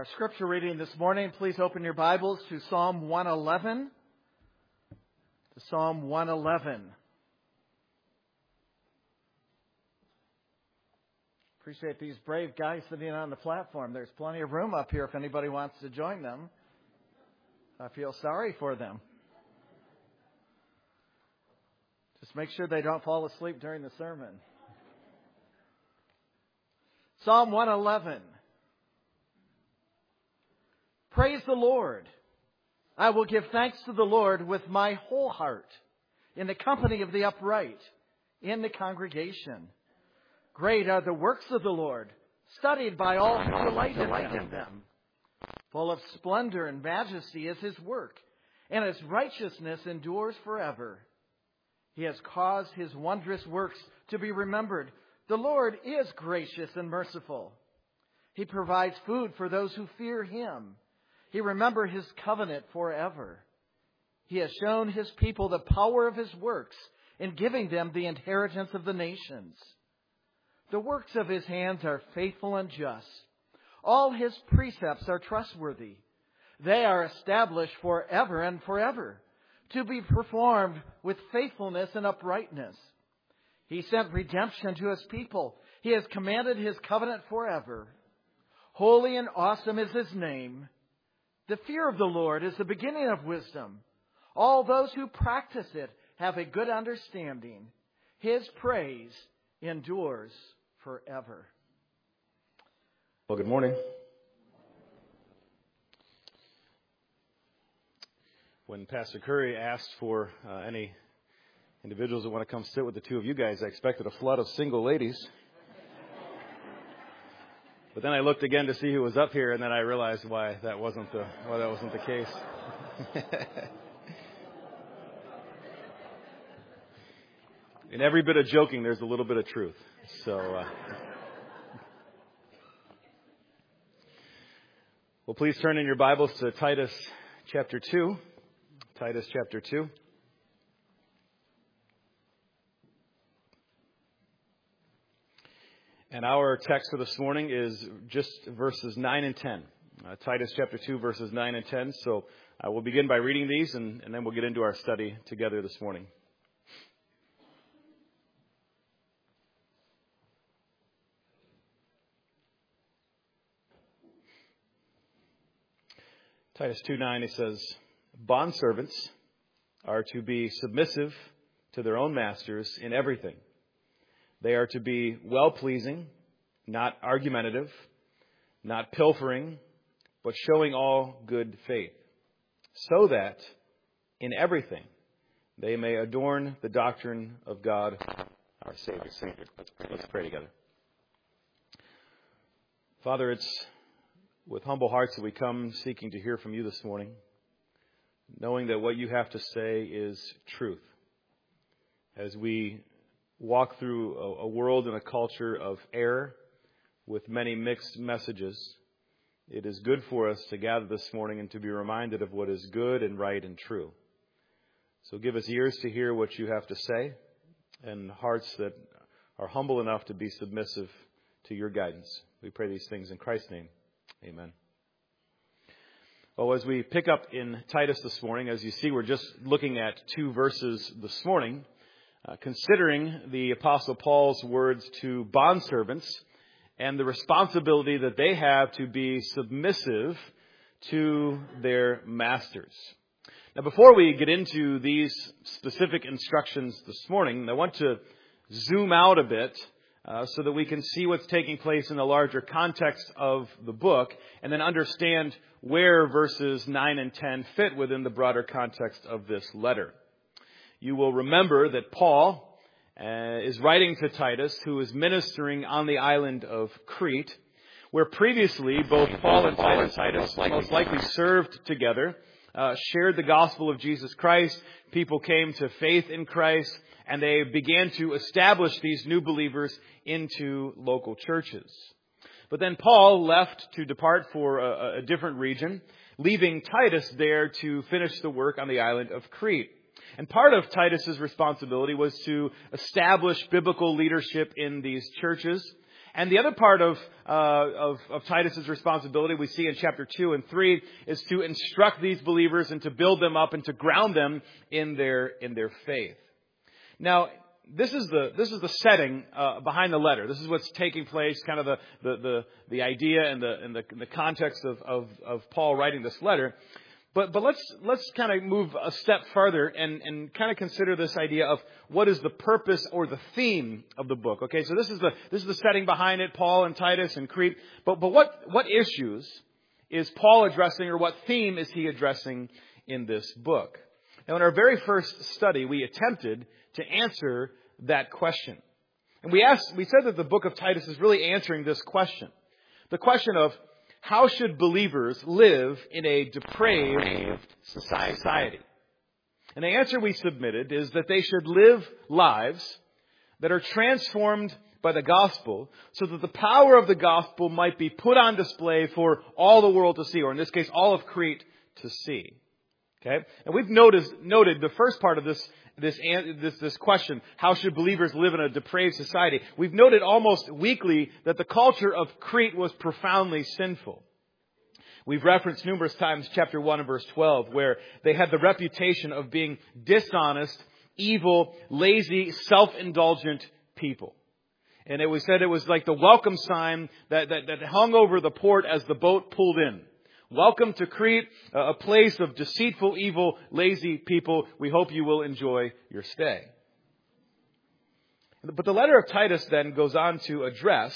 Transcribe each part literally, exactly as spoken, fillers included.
Our scripture reading this morning, please open your Bibles to Psalm one eleven. To Psalm one eleven. Appreciate these brave guys sitting on the platform. There's plenty of room up here if anybody wants to join them. I feel sorry for them. Just make sure they don't fall asleep during the sermon. Psalm one eleven. Praise the Lord. I will give thanks to the Lord with my whole heart, in the company of the upright, in the congregation. Great are the works of the Lord, studied by all who delight in them. Full of splendor and majesty is His work, and His righteousness endures forever. He has caused His wondrous works to be remembered. The Lord is gracious and merciful. He provides food for those who fear Him. He remembers His covenant forever. He has shown His people the power of His works in giving them the inheritance of the nations. The works of His hands are faithful and just. All His precepts are trustworthy. They are established forever and forever, to be performed with faithfulness and uprightness. He sent redemption to His people. He has commanded His covenant forever. Holy and awesome is His name. The fear of the Lord is the beginning of wisdom. All those who practice it have a good understanding. His praise endures forever. Well, good morning. When Pastor Curry asked for uh, any individuals that want to come sit with the two of you guys, I expected a flood of single ladies. But then I looked again to see who was up here, and then I realized why that wasn't the why that wasn't the case. In every bit of joking, there's a little bit of truth. So, uh, well, please turn in your Bibles to Titus chapter two. Titus chapter two. And our text for this morning is just verses nine and ten. Uh, Titus chapter two, verses nine and ten. So uh, we'll begin by reading these, and, and then we'll get into our study together this morning. Titus two nine, it says, "Bondservants are to be submissive to their own masters in everything. They are to be well-pleasing, not argumentative, not pilfering, but showing all good faith, so that in everything they may adorn the doctrine of God, our Savior." Savior. Let's pray. Let's pray together. Father, it's with humble hearts that we come seeking to hear from you this morning, knowing that what you have to say is truth. As we walk through a, a world and a culture of error with many mixed messages, it is good for us to gather this morning and to be reminded of what is good and right and true. So give us ears to hear what you have to say and hearts that are humble enough to be submissive to your guidance. We pray these things in Christ's name. Amen. Well, as we pick up in Titus this morning, as you see, we're just looking at two verses this morning, uh, considering the Apostle Paul's words to bondservants and the responsibility that they have to be submissive to their masters. Now, before we get into these specific instructions this morning, I want to zoom out a bit Uh, so that we can see what's taking place in the larger context of the book and then understand where verses nine and ten fit within the broader context of this letter. You will remember that Paul uh, is writing to Titus, who is ministering on the island of Crete, where previously both Paul and Titus, Titus most likely served together, uh, shared the gospel of Jesus Christ. People came to faith in Christ, and they began to establish these new believers into local churches. But then Paul left to depart for a, a different region, leaving Titus there to finish the work on the island of Crete. And part of Titus's responsibility was to establish biblical leadership in these churches And the other part of, uh, of, of Titus's responsibility we see in chapter two and three is to instruct these believers and to build them up and to ground them in their, in their faith. Now, this is the, this is the setting, uh, behind the letter. This is what's taking place, kind of the, the, the, the idea and the, and the, the context of, of, of Paul writing this letter. But, but let's, let's kind of move a step further and, and kind of consider this idea of what is the purpose or the theme of the book. Okay, so this is the, this is the setting behind it, Paul and Titus and Crete. But, but what, what issues is Paul addressing, or what theme is he addressing in this book? Now, in our very first study, we attempted to answer that question. And we asked, we said that the book of Titus is really answering this question. The question of, how should believers live in a depraved society? And the answer we submitted is that they should live lives that are transformed by the gospel so that the power of the gospel might be put on display for all the world to see, or in this case, all of Crete to see. Okay? And we've noticed, noted the first part of this This, this, this question, how should believers live in a depraved society? We've noted almost weekly that the culture of Crete was profoundly sinful. We've referenced numerous times chapter one and verse twelve, where they had the reputation of being dishonest, evil, lazy, self-indulgent people. And it was said it was like the welcome sign that, that, that hung over the port as the boat pulled in. Welcome to Crete, a place of deceitful, evil, lazy people. We hope you will enjoy your stay. But the letter of Titus then goes on to address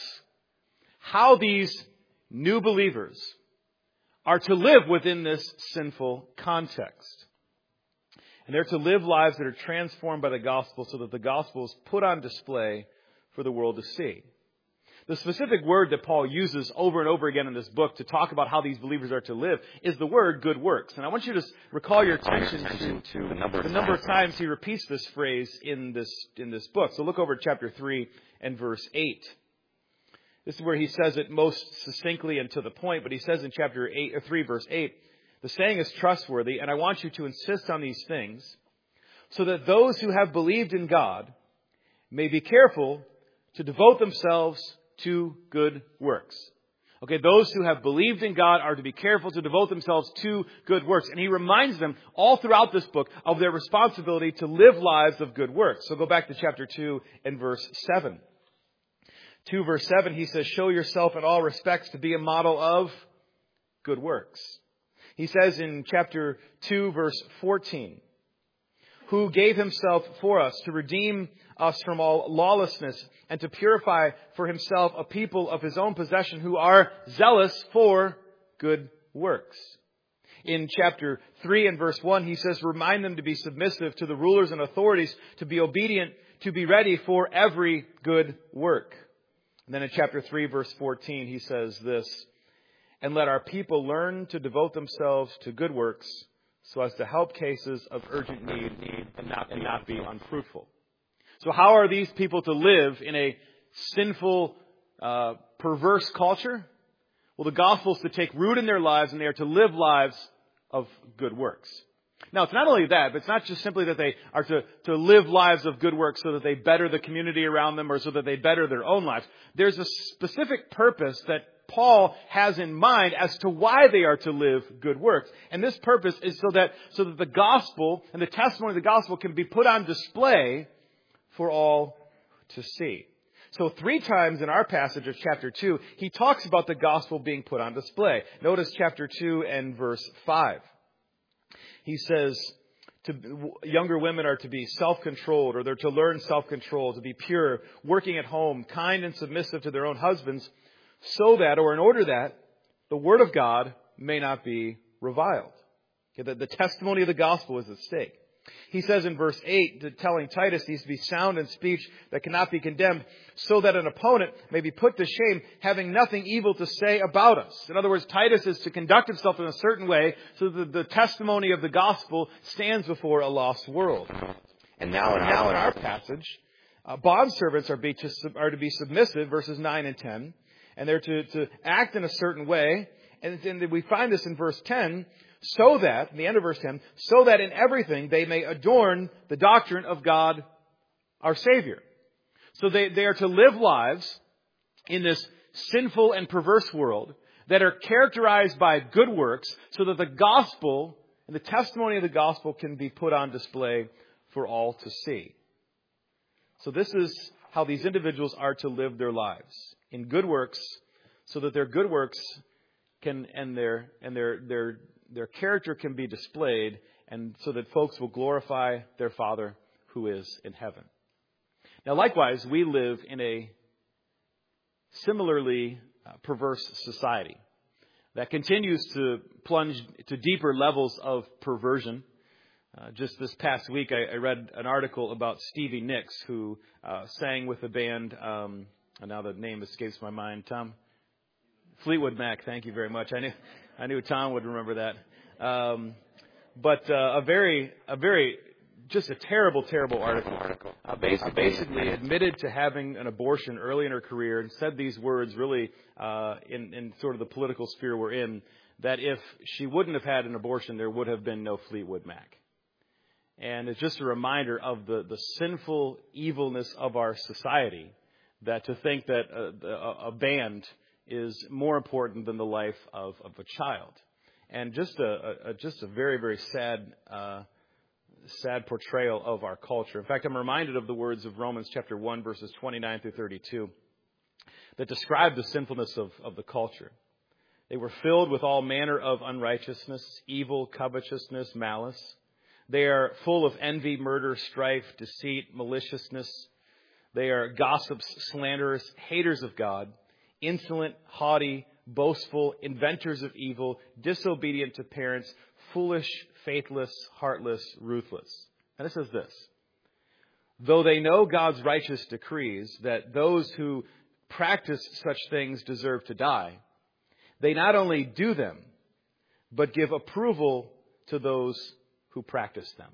how these new believers are to live within this sinful context. And they're to live lives that are transformed by the gospel so that the gospel is put on display for the world to see. The specific word that Paul uses over and over again in this book to talk about how these believers are to live is the word good works. And I want you to recall your attention to, to the, number, the number of times he repeats this phrase in this, in this book. So look over at chapter three and verse eight. This is where he says it most succinctly and to the point, but he says in chapter eight, or three, verse eight, the saying is trustworthy, and I want you to insist on these things so that those who have believed in God may be careful to devote themselves to good works. Okay, those who have believed in God are to be careful to devote themselves to good works. And he reminds them all throughout this book of their responsibility to live lives of good works. So go back to chapter two and verse seven. two verse seven, he says, show yourself in all respects to be a model of good works. He says in chapter two verse fourteen, who gave himself for us to redeem us from all lawlessness and to purify for himself a people of his own possession who are zealous for good works. In chapter three and verse one, he says, remind them to be submissive to the rulers and authorities, to be obedient, to be ready for every good work. And then in chapter three, verse fourteen, he says this, and let our people learn to devote themselves to good works so as to help cases of urgent need and not, and not be unfruitful. So how are these people to live in a sinful, uh, perverse culture? Well, the gospel is to take root in their lives, and they are to live lives of good works. Now, it's not only that, but it's not just simply that they are to, to live lives of good works so that they better the community around them or so that they better their own lives. There's a specific purpose that Paul has in mind as to why they are to live good works. And this purpose is so that, so that the gospel and the testimony of the gospel can be put on display for all to see. So three times in our passage of chapter two, he talks about the gospel being put on display. Notice chapter two and verse five. He says, to, younger women are to be self-controlled, or they're to learn self-control, to be pure, working at home, kind and submissive to their own husbands, so that, or in order that, the word of God may not be reviled. Okay, the, the testimony of the gospel is at stake. He says in verse eight, to telling Titus he's to be sound in speech that cannot be condemned, so that an opponent may be put to shame, having nothing evil to say about us. In other words, Titus is to conduct himself in a certain way so that the testimony of the gospel stands before a lost world. And now, and now in our passage, uh, bondservants are, be to, are to be submissive, verses nine and ten, and they're to, to act in a certain way. And, and we find this in verse ten, so that, in the end of verse ten, so that in everything they may adorn the doctrine of God, our Savior. So they, they are to live lives in this sinful and perverse world that are characterized by good works so that the gospel and the testimony of the gospel can be put on display for all to see. So this is how these individuals are to live their lives, in good works, so that their good works can and their and their their their character can be displayed, and so that folks will glorify their Father who is in heaven. Now, likewise, we live in a similarly uh, perverse society that continues to plunge to deeper levels of perversion. Uh, just this past week, I, I read an article about Stevie Nicks, who uh, sang with the band, um, and now the name escapes my mind. Tom? Fleetwood Mac, thank you very much. I knew I knew Tom would remember that. Um, but uh, a very, a very, just a terrible, terrible article. Uh, basically, basically admitted to having an abortion early in her career and said these words really uh, in, in sort of the political sphere we're in, that if she wouldn't have had an abortion, there would have been no Fleetwood Mac. And it's just a reminder of the, the sinful evilness of our society, that to think that a, a band is more important than the life of, of a child. And just a, a just a very, very sad uh, sad portrayal of our culture. In fact, I'm reminded of the words of Romans chapter one, verses twenty-nine through thirty-two, that describe the sinfulness of, of the culture. They were filled with all manner of unrighteousness, evil, covetousness, malice. They are full of envy, murder, strife, deceit, maliciousness. They are gossips, slanderers, haters of God, insolent, haughty, boastful, inventors of evil, disobedient to parents, foolish, faithless, heartless, ruthless. And it says this: though they know God's righteous decrees that those who practice such things deserve to die, they not only do them, but give approval to those who practice them.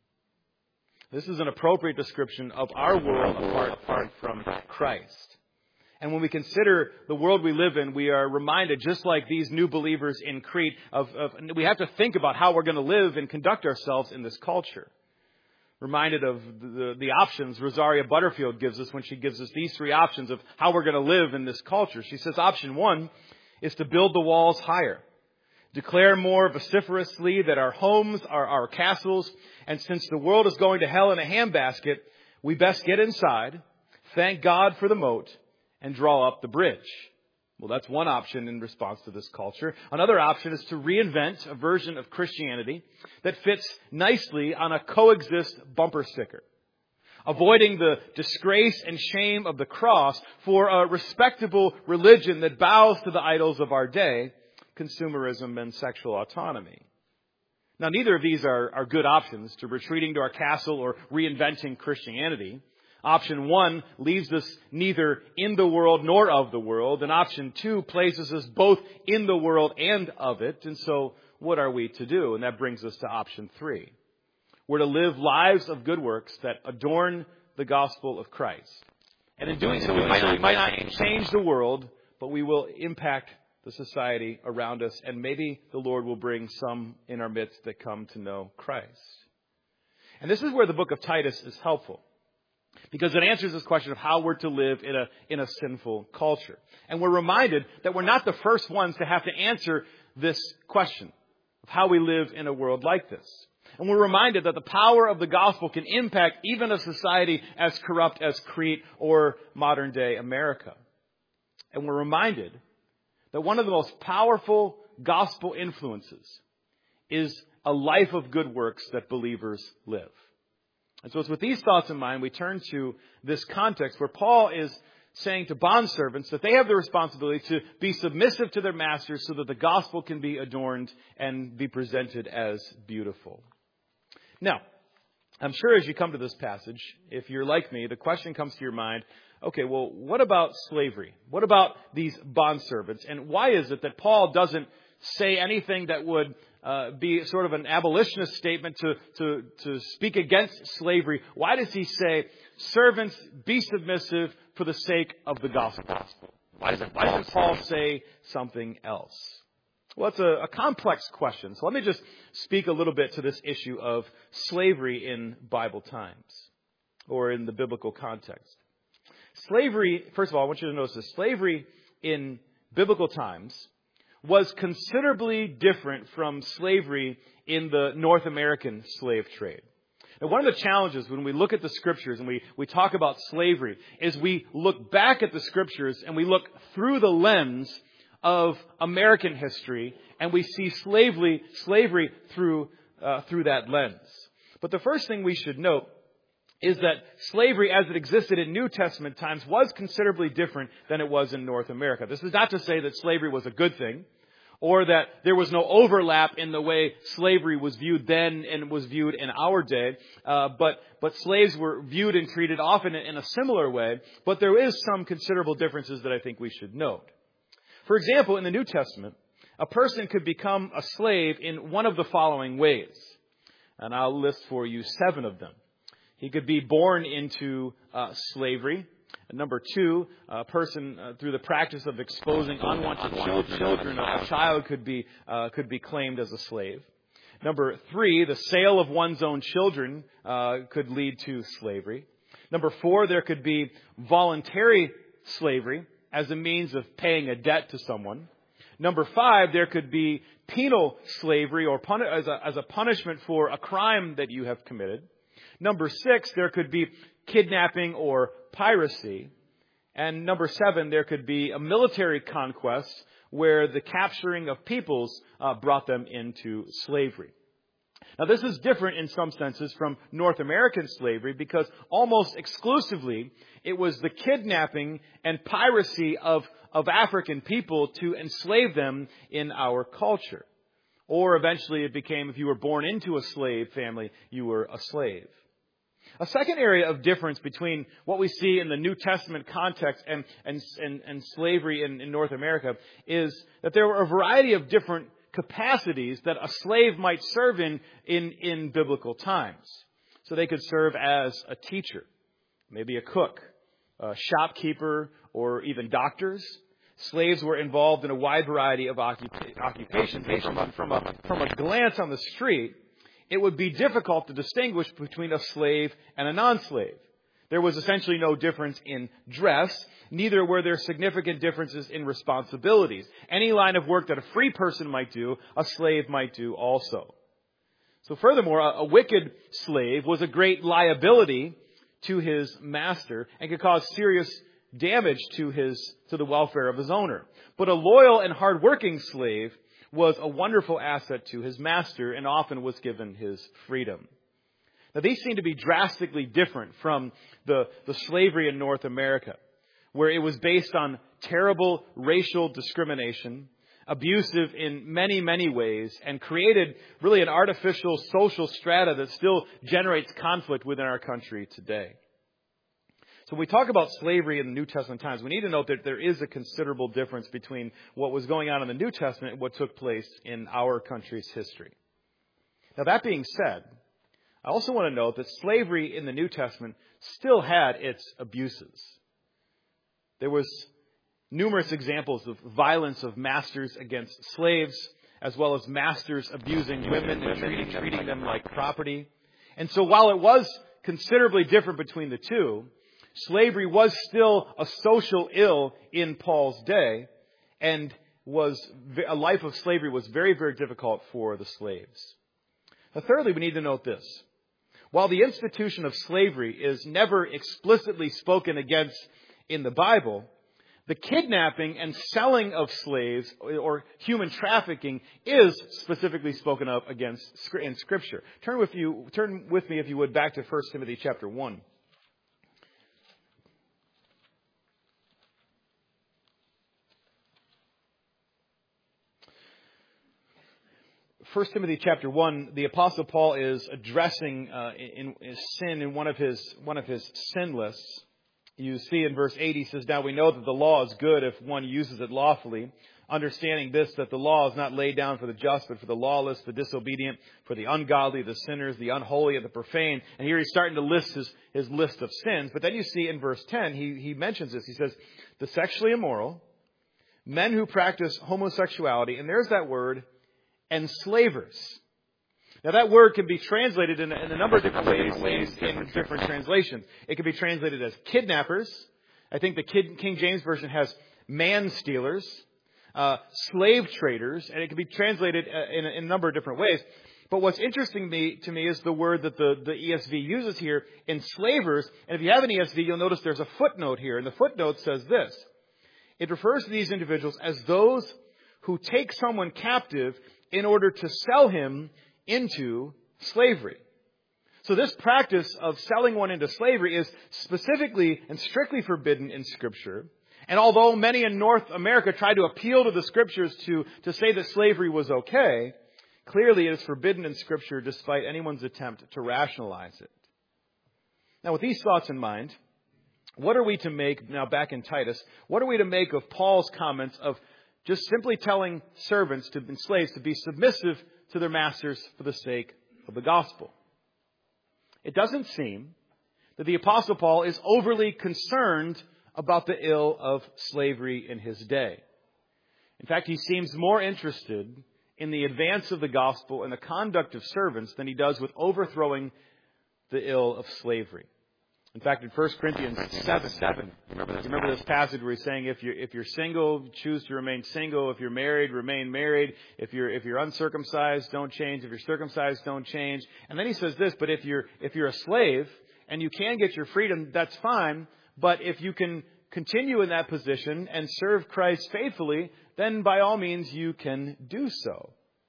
This is an appropriate description of our world apart, apart from Christ. And when we consider the world we live in, we are reminded, just like these new believers in Crete, of, of we have to think about how we're going to live and conduct ourselves in this culture. Reminded of the, the options Rosaria Butterfield gives us when she gives us these three options of how we're going to live in this culture. She says option one is to build the walls higher. Declare more vociferously that our homes are our castles, and since the world is going to hell in a handbasket, we best get inside, thank God for the moat, and draw up the bridge. Well, that's one option in response to this culture. Another option is to reinvent a version of Christianity that fits nicely on a coexist bumper sticker, avoiding the disgrace and shame of the cross for a respectable religion that bows to the idols of our day, consumerism and sexual autonomy. Now, neither of these are, are good options to retreating to our castle or reinventing Christianity. Option one leaves us neither in the world nor of the world, and option two places us both in the world and of it. And so, what are we to do? And that brings us to option three. We're to live lives of good works that adorn the gospel of Christ. And in doing so, we might not, we might not change the world, but we will impact the society around us, and maybe the Lord will bring some in our midst that come to know Christ. And this is where the book of Titus is helpful, because it answers this question of how we're to live in a in a sinful culture. And we're reminded that we're not the first ones to have to answer this question of how we live in a world like this. And we're reminded that the power of the gospel can impact even a society as corrupt as Crete or modern day America. And we're reminded that one of the most powerful gospel influences is a life of good works that believers live. And so it's with these thoughts in mind we turn to this context where Paul is saying to bondservants that they have the responsibility to be submissive to their masters so that the gospel can be adorned and be presented as beautiful. Now, I'm sure as you come to this passage, if you're like me, the question comes to your mind, okay, well, what about slavery? What about these bondservants? And why is it that Paul doesn't say anything that would uh, be sort of an abolitionist statement to, to, to speak against slavery? Why does he say, servants, be submissive for the sake of the gospel? Why doesn't, why doesn't Paul say something else? Well, it's a, a complex question. So let me just speak a little bit to this issue of slavery in Bible times or in the biblical context. Slavery, first of all, I want you to notice this. Slavery in biblical times was considerably different from slavery in the North American slave trade. Now, one of the challenges when we look at the Scriptures and we, we talk about slavery is we look back at the Scriptures and we look through the lens of American history and we see slavery, slavery through, uh, through that lens. But the first thing we should note is that slavery as it existed in New Testament times was considerably different than it was in North America. This is not to say that slavery was a good thing, or that there was no overlap in the way slavery was viewed then and was viewed in our day. Uh, but, but slaves were viewed and treated often in a similar way. But there is some considerable differences that I think we should note. For example, in the New Testament, a person could become a slave in one of the following ways. And I'll list for you seven of them. He could be born into uh, slavery. Number two, a person uh, through the practice of exposing unwanted children, a child could be uh, could be claimed as a slave. Number three, the sale of one's own children uh, could lead to slavery. Number four, there could be voluntary slavery as a means of paying a debt to someone. Number five, there could be penal slavery or pun- as, a, as a punishment for a crime that you have committed. Number six, there could be kidnapping or piracy. And number seven, there could be a military conquest where the capturing of peoples uh, brought them into slavery. Now, this is different in some senses from North American slavery because almost exclusively it was the kidnapping and piracy of, of African people to enslave them in our culture. Or eventually it became, if you were born into a slave family, you were a slave. A second area of difference between what we see in the New Testament context and, and, and, and slavery in, in North America is that there were a variety of different capacities that a slave might serve in, in in biblical times. So they could serve as a teacher, maybe a cook, a shopkeeper, or even doctors. Slaves were involved in a wide variety of occup- occupations. From a, from, a, from a glance on the street, it would be difficult to distinguish between a slave and a non-slave. There was essentially no difference in dress. Neither were there significant differences in responsibilities. Any line of work that a free person might do, a slave might do also. So furthermore, a, a wicked slave was a great liability to his master and could cause serious damage to his to the welfare of his owner. But a loyal and hardworking slave was a wonderful asset to his master and often was given his freedom. Now, these seem to be drastically different from the, the slavery in North America, where it was based on terrible racial discrimination, abusive in many, many ways, and created really an artificial social strata that still generates conflict within our country today. So when we talk about slavery in the New Testament times, we need to note that there is a considerable difference between what was going on in the New Testament and what took place in our country's history. Now, that being said, I also want to note that slavery in the New Testament still had its abuses. There was numerous examples of violence of masters against slaves, as well as masters abusing women and treating, treating them like property. And so while it was considerably different between the two, slavery was still a social ill in Paul's day, and was a life of slavery was very, very difficult for the slaves. Now, thirdly, we need to note this. While the institution of slavery is never explicitly spoken against in the Bible, the kidnapping and selling of slaves or human trafficking is specifically spoken of against in Scripture. Turn with you, turn with me, if you would, back to First Timothy chapter one. First Timothy chapter one, the Apostle Paul is addressing uh, in, in sin in one of his one of his sin lists. You see in verse eight, he says, "Now we know that the law is good if one uses it lawfully, understanding this, that the law is not laid down for the just, but for the lawless, the disobedient, for the ungodly, the sinners, the unholy, and the profane." And here he's starting to list his, his list of sins. But then you see in verse ten, he, he mentions this. He says, "The sexually immoral, men who practice homosexuality," and there's that word, "enslavers." Now that word can be translated in a, in a number of different ways, ways in different translations. It can be translated as kidnappers, I think the King James Version has man-stealers, uh, slave traders, and it can be translated in a, in a number of different ways. But what's interesting me, to me is the word that the, the E S V uses here, enslavers. And if you have an E S V, you'll notice there's a footnote here. And the footnote says this. It refers to these individuals as those who take someone captive in order to sell him into slavery. So this practice of selling one into slavery is specifically and strictly forbidden in Scripture. And although many in North America try to appeal to the Scriptures to, to say that slavery was okay, clearly it is forbidden in Scripture despite anyone's attempt to rationalize it. Now with these thoughts in mind, what are we to make, now back in Titus, what are we to make of Paul's comments of just simply telling servants to and slaves to be submissive to their masters for the sake of the gospel? It doesn't seem that the Apostle Paul is overly concerned about the ill of slavery in his day. In fact, he seems more interested in the advance of the gospel and the conduct of servants than he does with overthrowing the ill of slavery. In fact, in First Corinthians seven, seven you remember this, you remember this passage where he's saying, if you're, if you're single, choose to remain single. If you're married, remain married. If you're, if you're uncircumcised, don't change. If you're circumcised, don't change. And then he says this, but if you're, if you're a slave and you can get your freedom, that's fine. But if you can continue in that position and serve Christ faithfully, then by all means you can do so.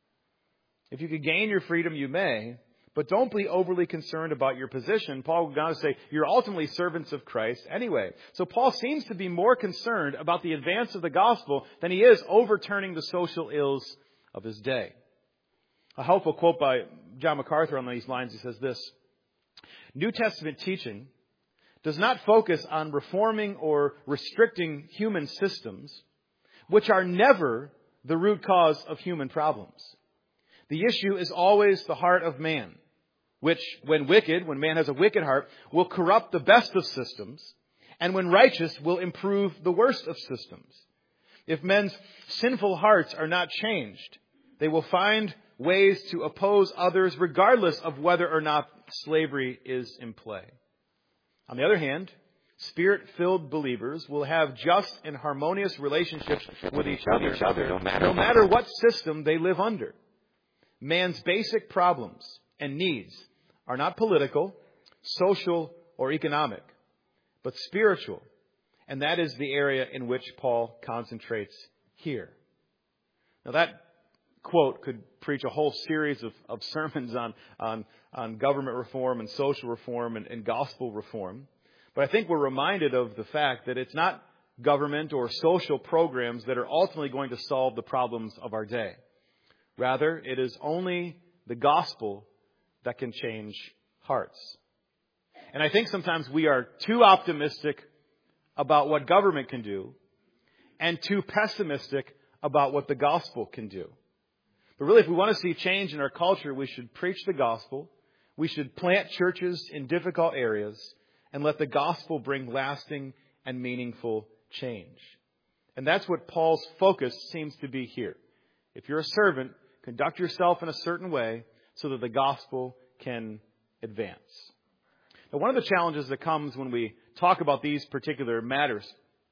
If you could gain your freedom, you may. But don't be overly concerned about your position. Paul goes on to say, you're ultimately servants of Christ anyway. So Paul seems to be more concerned about the advance of the gospel than he is overturning the social ills of his day. A helpful quote by John MacArthur on these lines, he says this: New Testament teaching does not focus on reforming or restricting human systems, which are never the root cause of human problems. The issue is always the heart of man, which, when wicked, when man has a wicked heart, will corrupt the best of systems, and when righteous, will improve the worst of systems. If men's sinful hearts are not changed, they will find ways to oppose others regardless of whether or not slavery is in play. On the other hand, Spirit-filled believers will have just and harmonious relationships with each other, each other no, matter, no matter what system they live under. Man's basic problems and needs are not political, social, or economic, but spiritual. And that is the area in which Paul concentrates here. Now that quote could preach a whole series of, of sermons on, on, on government reform and social reform and, and gospel reform. But I think we're reminded of the fact that it's not government or social programs that are ultimately going to solve the problems of our day. Rather, it is only the gospel that can change hearts. And I think sometimes we are too optimistic about what government can do and too pessimistic about what the gospel can do. But really, if we want to see change in our culture, we should preach the gospel. We should plant churches in difficult areas and let the gospel bring lasting and meaningful change. And that's what Paul's focus seems to be here. If you're a servant, conduct yourself in a certain way so that the gospel can advance. Now, one of the challenges that comes when we talk about these particular matters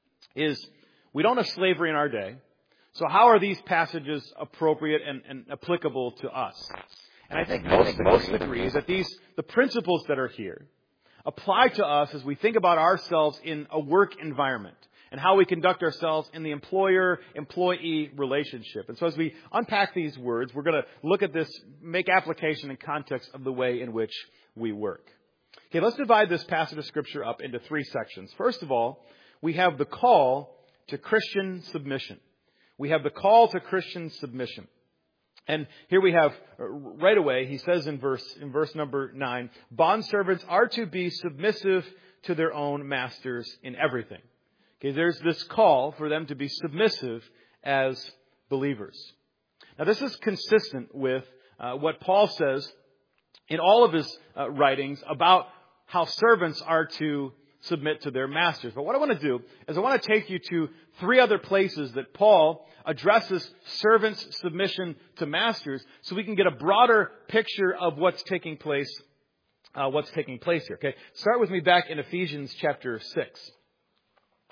is we don't have slavery in our day. So how are these passages appropriate and, and applicable to us? And I think most, most agree that these, the principles that are here apply to us as we think about ourselves in a work environment and how we conduct ourselves in the employer-employee relationship. And so as we unpack these words, we're going to look at this, make application and context of the way in which we work. Okay, let's divide this passage of Scripture up into three sections. First of all, we have the call to Christian submission. We have the call to Christian submission. And here we have, right away, he says in verse, in verse number nine, bondservants are to be submissive to their own masters in everything. Okay, there's this call for them to be submissive as believers. Now, this is consistent with uh, what Paul says in all of his uh, writings about how servants are to submit to their masters. But what I want to do is I want to take you to three other places that Paul addresses servants' submission to masters so we can get a broader picture of what's taking place, uh, what's taking place here. Okay, start with me back in Ephesians chapter six.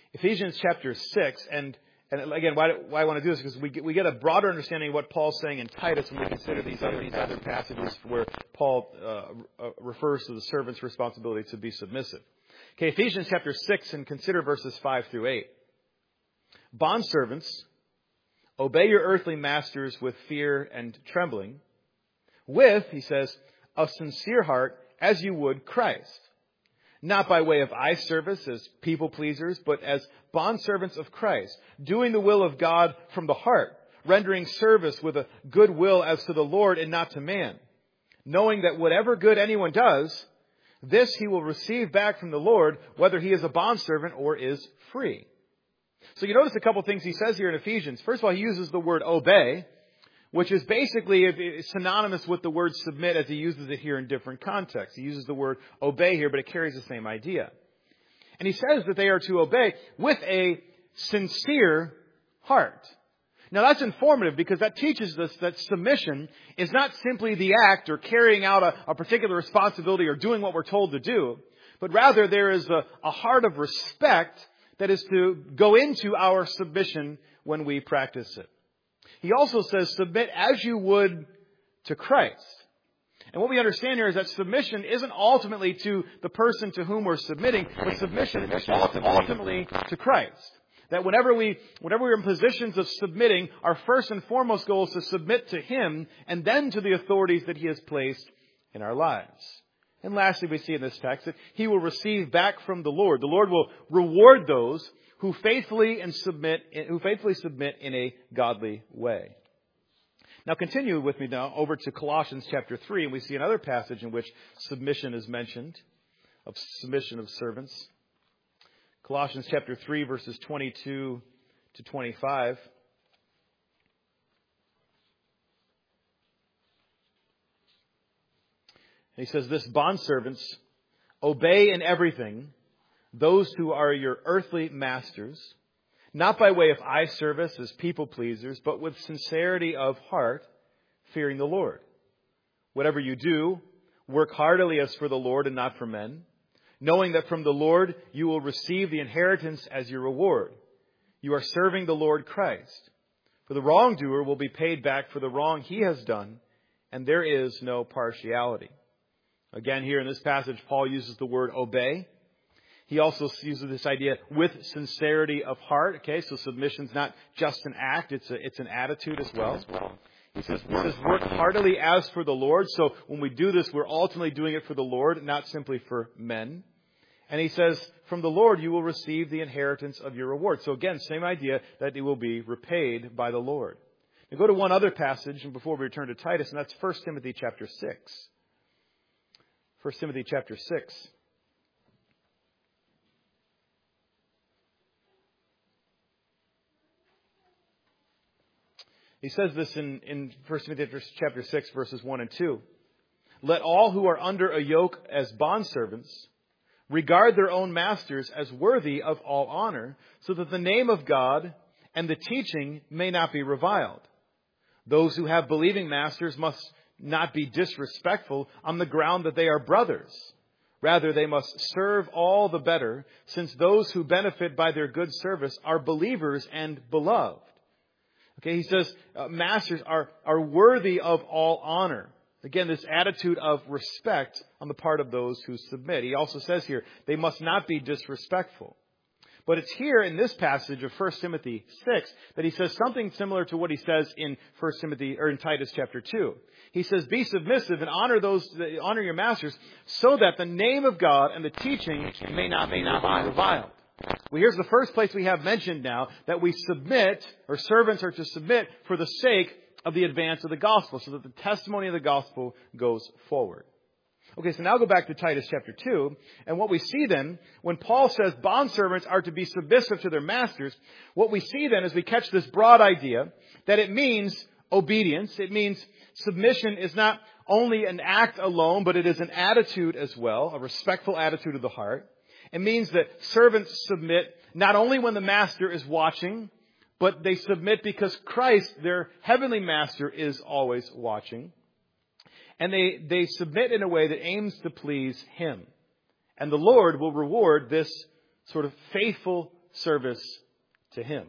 Ephesians chapter six, and And again, why, why I want to do this is because we get, we get a broader understanding of what Paul's saying in Titus when we consider these other, these other passages where Paul uh, uh, refers to the servant's responsibility to be submissive. Okay, Ephesians chapter six, and consider verses five through eight. Bondservants, obey your earthly masters with fear and trembling, with, he says, a sincere heart as you would Christ. Not by way of eye service as people pleasers, but as bondservants of Christ, doing the will of God from the heart, rendering service with a good will as to the Lord and not to man, knowing that whatever good anyone does, this he will receive back from the Lord, whether he is a bondservant or is free. So you notice a couple things he says here in Ephesians. First of all, he uses the word obey, which is basically synonymous with the word submit as he uses it here in different contexts. He uses the word obey here, but it carries the same idea. And he says that they are to obey with a sincere heart. Now that's informative because that teaches us that submission is not simply the act or carrying out a, a particular responsibility or doing what we're told to do, but rather there is a, a heart of respect that is to go into our submission when we practice it. He also says, submit as you would to Christ. And what we understand here is that submission isn't ultimately to the person to whom we're submitting, but submission is ultimately to Christ. That whenever we, whenever we're in positions of submitting, our first and foremost goal is to submit to Him and then to the authorities that He has placed in our lives. And lastly, we see in this text that He will receive back from the Lord. The Lord will reward those who faithfully and submit, who faithfully submit in a godly way. Now continue with me now over to Colossians chapter three, and we see another passage in which submission is mentioned, of submission of servants. Colossians chapter three, verses twenty-two to twenty-five. And he says this, bondservants, obey in everything those who are your earthly masters, not by way of eye service as people pleasers, but with sincerity of heart, fearing the Lord. Whatever you do, work heartily as for the Lord and not for men, knowing that from the Lord you will receive the inheritance as your reward. You are serving the Lord Christ. For the wrongdoer will be paid back for the wrong he has done, and there is no partiality. Again, here in this passage, Paul uses the word obey. He also uses this idea with sincerity of heart. Okay, so submission's not just an act, it's a, it's an attitude as well. He says, he says, work heartily as for the Lord. So when we do this, we're ultimately doing it for the Lord, not simply for men. And he says, from the Lord you will receive the inheritance of your reward. So again, same idea that it will be repaid by the Lord. Now go to one other passage and before we return to Titus, and that's First Timothy chapter six. First Timothy chapter six. He says this in, in First Timothy chapter six, verses one and two. Let all who are under a yoke as bondservants regard their own masters as worthy of all honor, so that the name of God and the teaching may not be reviled. Those who have believing masters must not be disrespectful on the ground that they are brothers. Rather, they must serve all the better, since those who benefit by their good service are believers and beloved. Okay, he says uh, masters are, are worthy of all honor. Again, this attitude of respect on the part of those who submit. He also says here, they must not be disrespectful. But it's here in this passage of First Timothy six that he says something similar to what he says in First Timothy or in Titus chapter two. He says, be submissive and honor those, honor your masters, so that the name of God and the teaching may not, may not be reviled. Well, here's the first place we have mentioned now that we submit, or servants are to submit for the sake of the advance of the gospel, so that the testimony of the gospel goes forward. Okay, so now go back to Titus chapter two, and what we see then, when Paul says bondservants are to be submissive to their masters, what we see then is we catch this broad idea that it means obedience. It means submission is not only an act alone, but it is an attitude as well, a respectful attitude of the heart. It means that servants submit not only when the master is watching, but they submit because Christ, their heavenly master, is always watching. And they, they submit in a way that aims to please Him. And the Lord will reward this sort of faithful service to Him.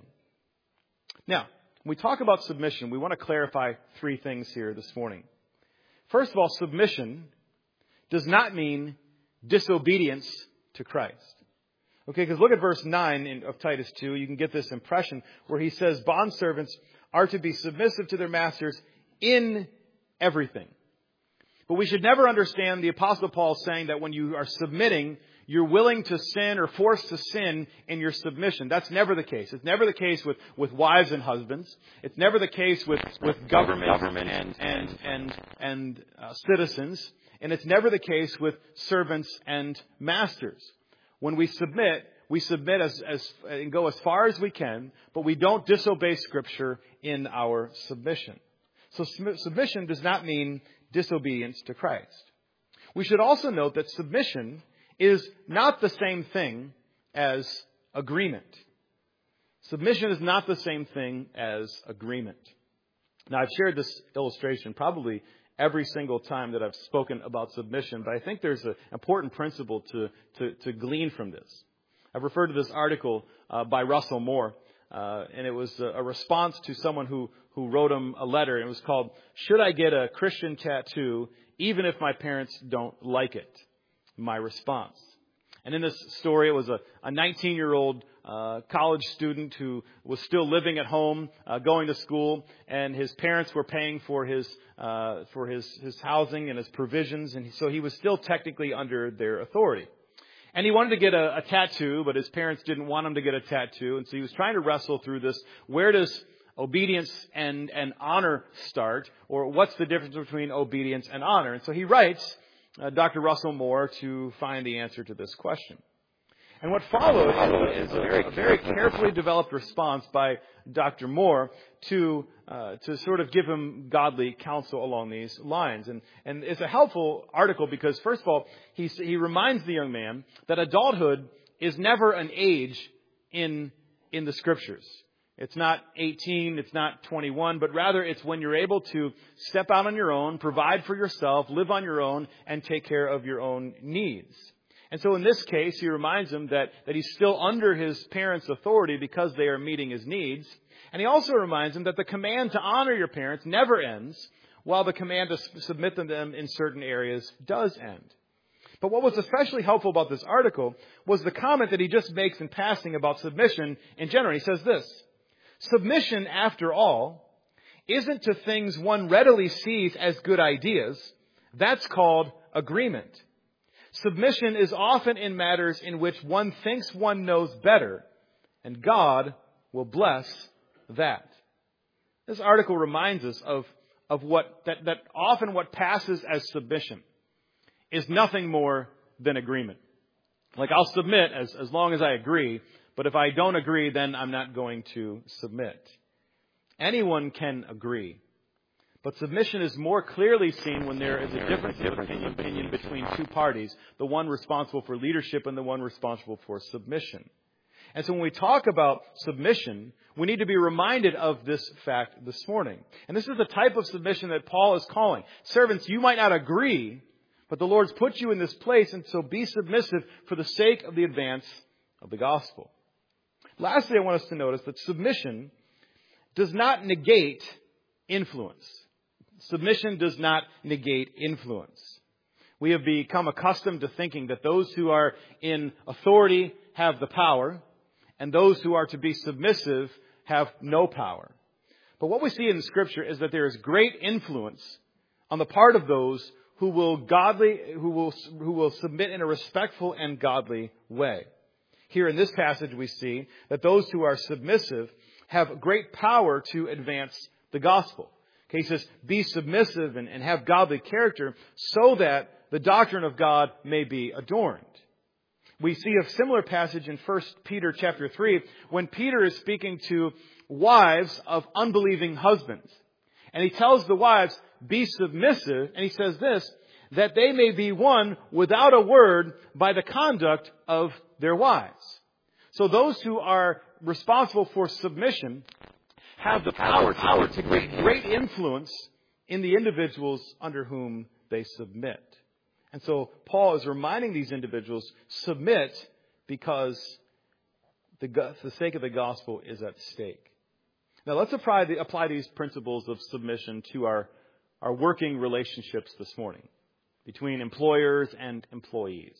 Now, when we talk about submission, we want to clarify three things here this morning. First of all, submission does not mean disobedience to Christ. Okay, because look at verse nine in, of Titus two. You can get this impression where he says, bondservants are to be submissive to their masters in everything. But we should never understand the Apostle Paul saying that when you are submitting, you're willing to sin or forced to sin in your submission. That's never the case. It's never the case with, with wives and husbands. It's never the case with, with government, government and, and, and, and uh, citizens. And it's never the case with servants and masters. When we submit, we submit as, as and go as far as we can, but we don't disobey Scripture in our submission. So submission does not mean disobedience to Christ. We should also note that submission is not the same thing as agreement. Submission is not the same thing as agreement. Now, I've shared this illustration probably every single time that I've spoken about submission, but I think there's an important principle to, to, to glean from this. I've referred to this article uh, by Russell Moore, uh, and it was a, a response to someone who, who wrote him a letter. And it was called, "Should I Get a Christian Tattoo Even If My Parents Don't Like It?" My response. And in this story, it was a, a nineteen-year-old uh, college student who was still living at home, uh, going to school, and his parents were paying for his uh, for his, his housing and his provisions, and so he was still technically under their authority. And he wanted to get a, a tattoo, but his parents didn't want him to get a tattoo, and so he was trying to wrestle through this. Where does obedience and, and honor start? Or what's the difference between obedience and honor? And so he writes Uh, Doctor Russell Moore to find the answer to this question. And what followed is a very, a very carefully developed response by Doctor Moore to uh, to sort of give him godly counsel along these lines. And and it's a helpful article because, first of all, he he reminds the young man that adulthood is never an age in in the Scriptures. It's not eighteen, it's not twenty-one, but rather it's when you're able to step out on your own, provide for yourself, live on your own, and take care of your own needs. And so in this case, he reminds him that, that he's still under his parents' authority because they are meeting his needs. And he also reminds him that the command to honor your parents never ends, while the command to submit to them in certain areas does end. But what was especially helpful about this article was the comment that he just makes in passing about submission in general. He says this: submission, after all, isn't to things one readily sees as good ideas. That's called agreement. Submission is often in matters in which one thinks one knows better, and God will bless that. This article reminds us of, of what that, that often what passes as submission is nothing more than agreement. Like, I'll submit as, as long as I agree, but if I don't agree, then I'm not going to submit. Anyone can agree. But submission is more clearly seen when there is a difference of opinion, opinion between two parties, the one responsible for leadership and the one responsible for submission. And so when we talk about submission, we need to be reminded of this fact this morning. And this is the type of submission that Paul is calling. Servants, you might not agree, but the Lord's put you in this place, and so be submissive for the sake of the advance of the gospel. Lastly, I want us to notice that submission does not negate influence. Submission does not negate influence. We have become accustomed to thinking that those who are in authority have the power, and those who are to be submissive have no power. But what we see in Scripture is that there is great influence on the part of those who will godly, who will, who will submit in a respectful and godly way. Here in this passage, we see that those who are submissive have great power to advance the gospel. Okay, he says, be submissive and, and have godly character so that the doctrine of God may be adorned. We see a similar passage in First Peter chapter three when Peter is speaking to wives of unbelieving husbands. And he tells the wives, be submissive, and he says this, that they may be won without a word by the conduct of their wives. So those who are responsible for submission have the power, power to great, great influence in the individuals under whom they submit. And so Paul is reminding these individuals, submit because the, the sake of the gospel is at stake. Now let's apply, the, apply these principles of submission to our, our working relationships this morning between employers and employees.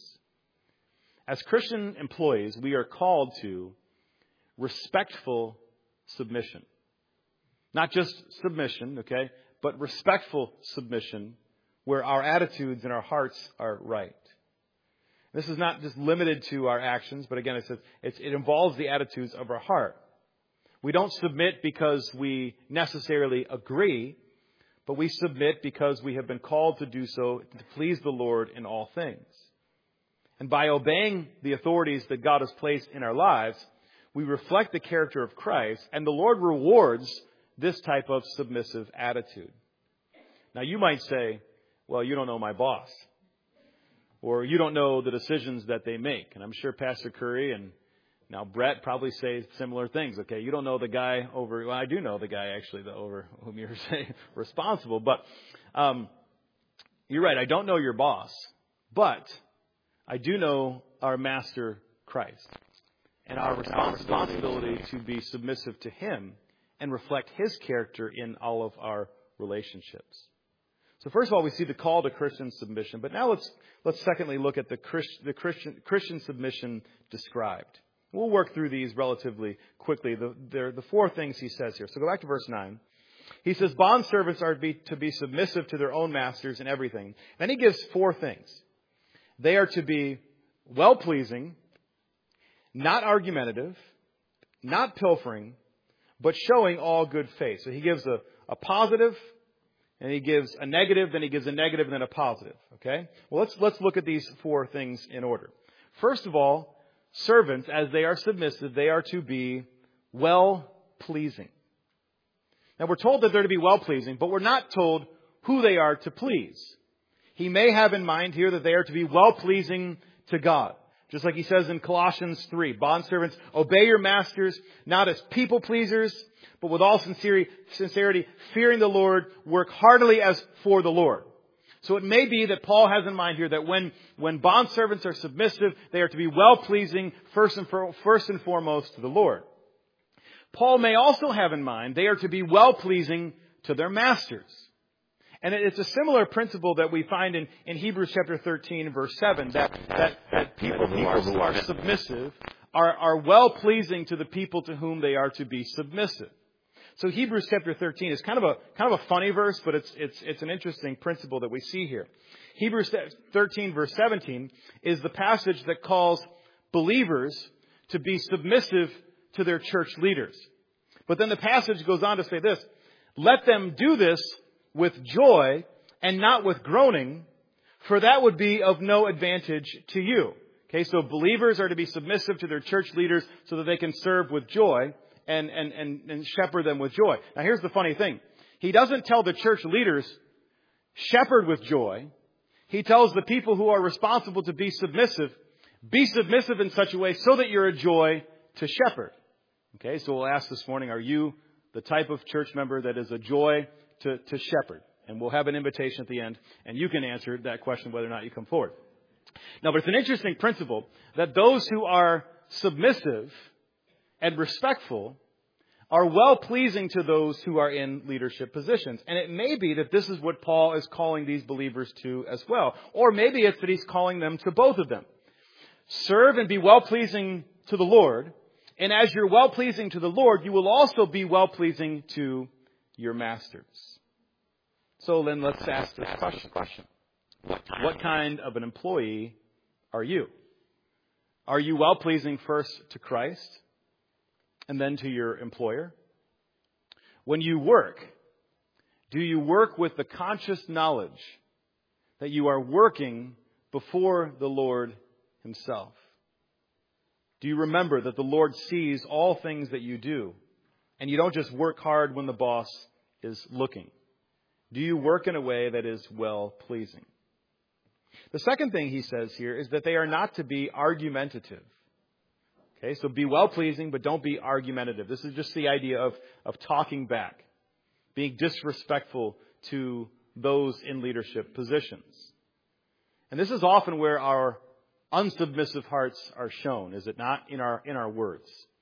As Christian employees, we are called to respectful submission. Not just submission, okay, but respectful submission where our attitudes and our hearts are right. This is not just limited to our actions, but again, it says it's, it involves the attitudes of our heart. We don't submit because we necessarily agree, but we submit because we have been called to do so to please the Lord in all things. And by obeying the authorities that God has placed in our lives, we reflect the character of Christ, and the Lord rewards this type of submissive attitude. Now, you might say, well, you don't know my boss, or you don't know the decisions that they make. And I'm sure Pastor Curry and now Brett probably say similar things. Okay, you don't know the guy over, well, I do know the guy actually the over whom you're saying responsible, but um, you're right, I don't know your boss, but I do know our Master Christ and our responsibility to be submissive to Him and reflect His character in all of our relationships. So first of all, we see the call to Christian submission, but now let's let's secondly look at the Christ, the Christian Christian submission described. We'll work through these relatively quickly. The, they're the four things he says here. So go back to verse nine. He says, bondservants are to be, to be submissive to their own masters in everything. Then he gives four things. They are to be well-pleasing, not argumentative, not pilfering, but showing all good faith. So he gives a, a positive, and he gives a negative, then he gives a negative, and then a positive. Okay? Well, let's let's look at these four things in order. First of all, servants, as they are submissive, they are to be well-pleasing. Now, we're told that they're to be well-pleasing, but we're not told who they are to please. He may have in mind here that they are to be well-pleasing to God. Just like he says in Colossians three, bondservants, obey your masters, not as people-pleasers, but with all sincerity, sincerity, fearing the Lord, work heartily as for the Lord. So it may be that Paul has in mind here that when, when bondservants are submissive, they are to be well-pleasing first and, for, first and foremost to the Lord. Paul may also have in mind they are to be well-pleasing to their masters. And it's a similar principle that we find in, in Hebrews chapter thirteen, verse seven, that, that, that people who are, who are submissive are, are well-pleasing to the people to whom they are to be submissive. So Hebrews chapter thirteen is kind of a kind of a funny verse, but it's it's it's an interesting principle that we see here. Hebrews thirteen, verse seventeen, is the passage that calls believers to be submissive to their church leaders. But then the passage goes on to say this, let them do this with joy and not with groaning, for that would be of no advantage to you. Okay, so believers are to be submissive to their church leaders so that they can serve with joy and, and, and, and shepherd them with joy. Now here's the funny thing. He doesn't tell the church leaders, shepherd with joy. He tells the people who are responsible to be submissive, be submissive in such a way so that you're a joy to shepherd. Okay, so we'll ask this morning, are you the type of church member that is a joy to, to shepherd? And we'll have an invitation at the end, and you can answer that question whether or not you come forward. Now, but it's an interesting principle that those who are submissive and respectful are well-pleasing to those who are in leadership positions. And it may be that this is what Paul is calling these believers to as well. Or maybe it's that he's calling them to both of them. Serve and be well-pleasing to the Lord. And as you're well-pleasing to the Lord, you will also be well-pleasing to your masters. So then let's ask this question. What kind of an employee are you? Are you well-pleasing first to Christ and then to your employer? When you work, do you work with the conscious knowledge that you are working before the Lord Himself? Do you remember that the Lord sees all things that you do, and you don't just work hard when the boss is looking? Do you work in a way that is well-pleasing? The second thing he says here is that they are not to be argumentative. Okay, so be well-pleasing, but don't be argumentative. This is just the idea of, of talking back, being disrespectful to those in leadership positions. And this is often where our unsubmissive hearts are shown, is it not? In our in our words.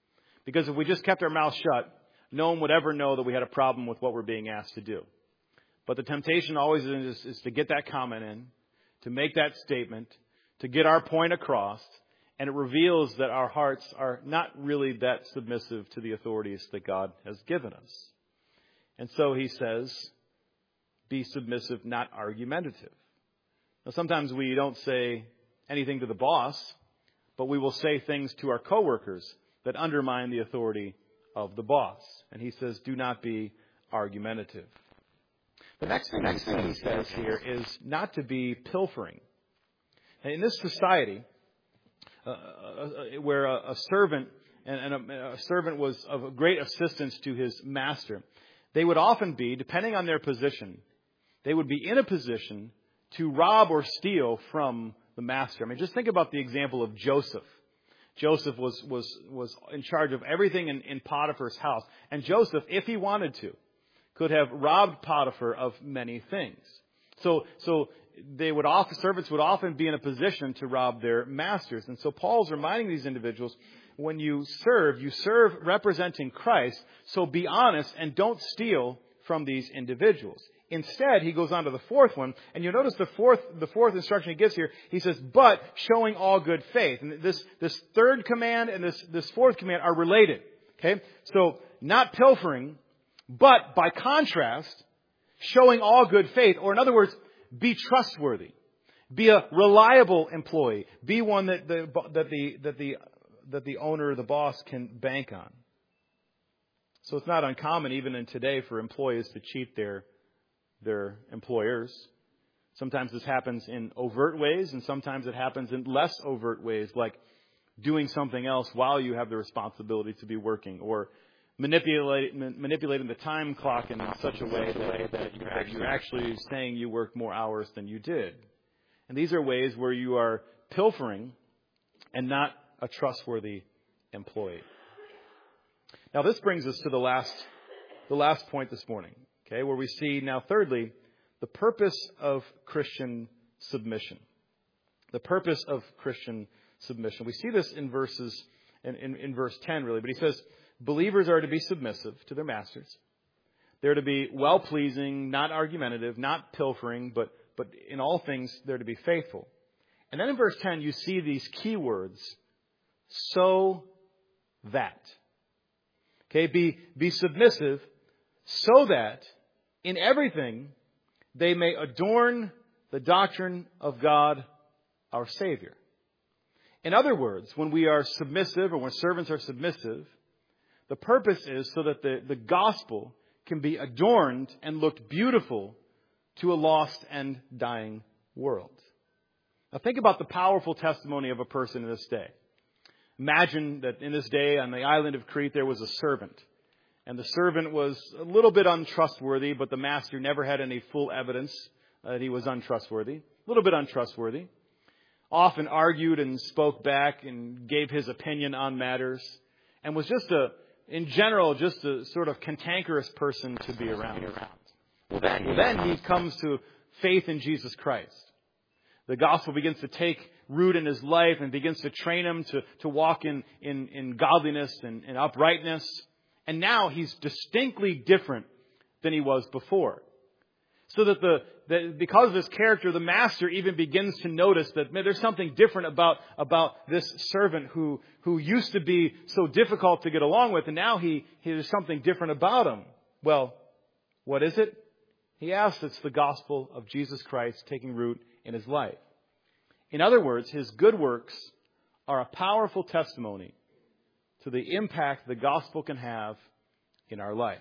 Because if we just kept our mouth shut, no one would ever know that we had a problem with what we're being asked to do. But the temptation always is, is to get that comment in, to make that statement, to get our point across, and it reveals that our hearts are not really that submissive to the authorities that God has given us. And so he says, be submissive, not argumentative. Now, sometimes we don't say anything to the boss, but we will say things to our coworkers that undermine the authority of the boss. And he says, do not be argumentative. The next thing, next thing he says here is not to be pilfering. And in this society, uh, uh, where a, a servant and, and a, a servant was of great assistance to his master, they would often be, depending on their position, they would be in a position to rob or steal from the master. I mean, just think about the example of Joseph. Joseph was was was in charge of everything in, in Potiphar's house. And Joseph, if he wanted to, could have robbed Potiphar of many things. So so they would often, servants would often be in a position to rob their masters. And so Paul's reminding these individuals, when you serve, you serve representing Christ. So be honest and don't steal from these individuals. Instead, he goes on to the fourth one, and you'll notice the fourth, the fourth instruction he gives here. He says, but showing all good faith. And this, this third command and this, this fourth command are related. Okay? So, not pilfering, but by contrast, showing all good faith. Or in other words, be trustworthy. Be a reliable employee. Be one that the, that the, that the, that the owner or the boss can bank on. So it's not uncommon even in today for employees to cheat their their employers. Sometimes this happens in overt ways, and sometimes it happens in less overt ways, like doing something else while you have the responsibility to be working, or manipulate, manipulating the time clock in such a way that, that you're, actually, you're actually saying you work more hours than you did. And these are ways where you are pilfering and not a trustworthy employee. Now, this brings us to the last, the last point this morning. Okay, where we see now, thirdly, the purpose of Christian submission. The purpose of Christian submission. We see this in verses, in, in, in verse ten, really. But he says, believers are to be submissive to their masters. They're to be well-pleasing, not argumentative, not pilfering, but, but in all things, they're to be faithful. And then in verse ten, you see these key words, so that. Okay, be, be submissive so that in everything they may adorn the doctrine of God, our Savior. In other words, when we are submissive or when servants are submissive, the purpose is so that the, the gospel can be adorned and looked beautiful to a lost and dying world. Now think about the powerful testimony of a person in this day. Imagine that in this day on the island of Crete there was a servant. And the servant was a little bit untrustworthy, but the master never had any full evidence that he was untrustworthy. A little bit untrustworthy. Often argued and spoke back and gave his opinion on matters. And was just a, in general, just a sort of cantankerous person to be around. Well, then, then he comes to faith in Jesus Christ. The gospel begins to take root in his life and begins to train him to, to walk in, in, in godliness and, and uprightness. And now he's distinctly different than he was before. So that the, the because of his character, the master even begins to notice that man, there's something different about, about this servant who, who used to be so difficult to get along with. And now he, he there's something different about him. Well, what is it? He asks, it's the gospel of Jesus Christ taking root in his life. In other words, his good works are a powerful testimony to the impact the gospel can have in our life.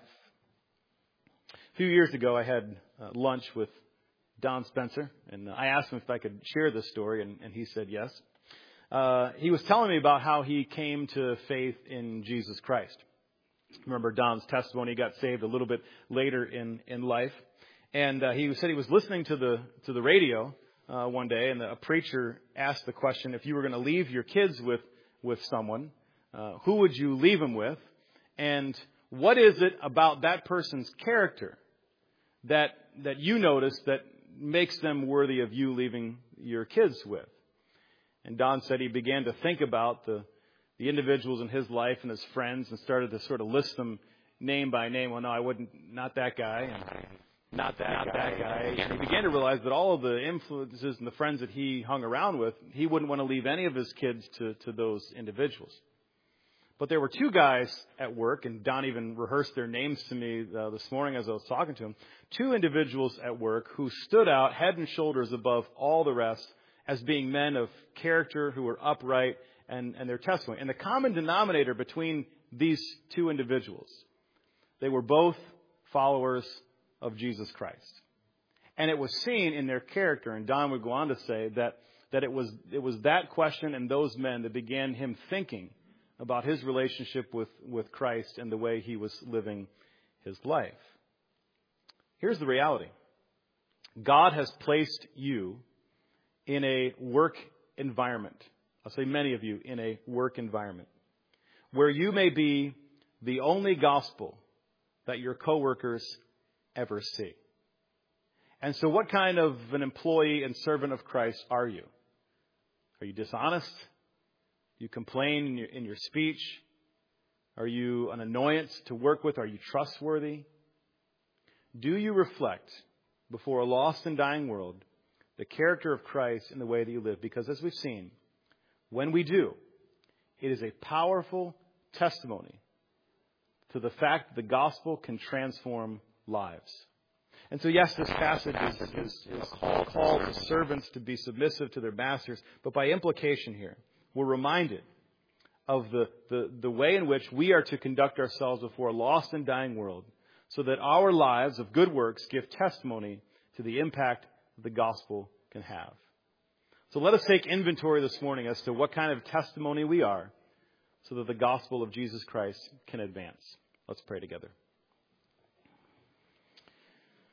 A few years ago, I had uh, lunch with Don Spencer, and I asked him if I could share this story, and, and he said yes. Uh, he was telling me about how he came to faith in Jesus Christ. Remember Don's testimony, he got saved a little bit later in, in life. And uh, he said he was listening to the to the radio uh, one day, and the, a preacher asked the question, if you were going to leave your kids with, with someone, Uh, who would you leave them with? And what is it about that person's character that that you notice that makes them worthy of you leaving your kids with? And Don said he began to think about the the individuals in his life and his friends and started to sort of list them name by name. Well, no, I wouldn't, not that guy, and not that, not that guy. And he began to realize that all of the influences and the friends that he hung around with, he wouldn't want to leave any of his kids to, to those individuals. But there were two guys at work, and Don even rehearsed their names to me uh, this morning as I was talking to him. Two individuals at work who stood out head and shoulders above all the rest as being men of character who were upright and, and their testimony. And the common denominator between these two individuals, they were both followers of Jesus Christ. And it was seen in their character, and Don would go on to say that, that it was it was that question and those men that began him thinking about his relationship with, with Christ and the way he was living his life. Here's the reality. God has placed you in a work environment. I'll say many of you in a work environment where you may be the only gospel that your coworkers ever see. And so what kind of an employee and servant of Christ are you? Are you dishonest? Do you complain in your, in your speech? Are you an annoyance to work with? Are you trustworthy? Do you reflect before a lost and dying world the character of Christ in the way that you live? Because as we've seen, when we do, it is a powerful testimony to the fact that the gospel can transform lives. And so, yes, this passage is, is, is a call to servants to be submissive to their masters, but by implication here, we're reminded of the, the, the way in which we are to conduct ourselves before a lost and dying world so that our lives of good works give testimony to the impact the gospel can have. So let us take inventory this morning as to what kind of testimony we are so that the gospel of Jesus Christ can advance. Let's pray together.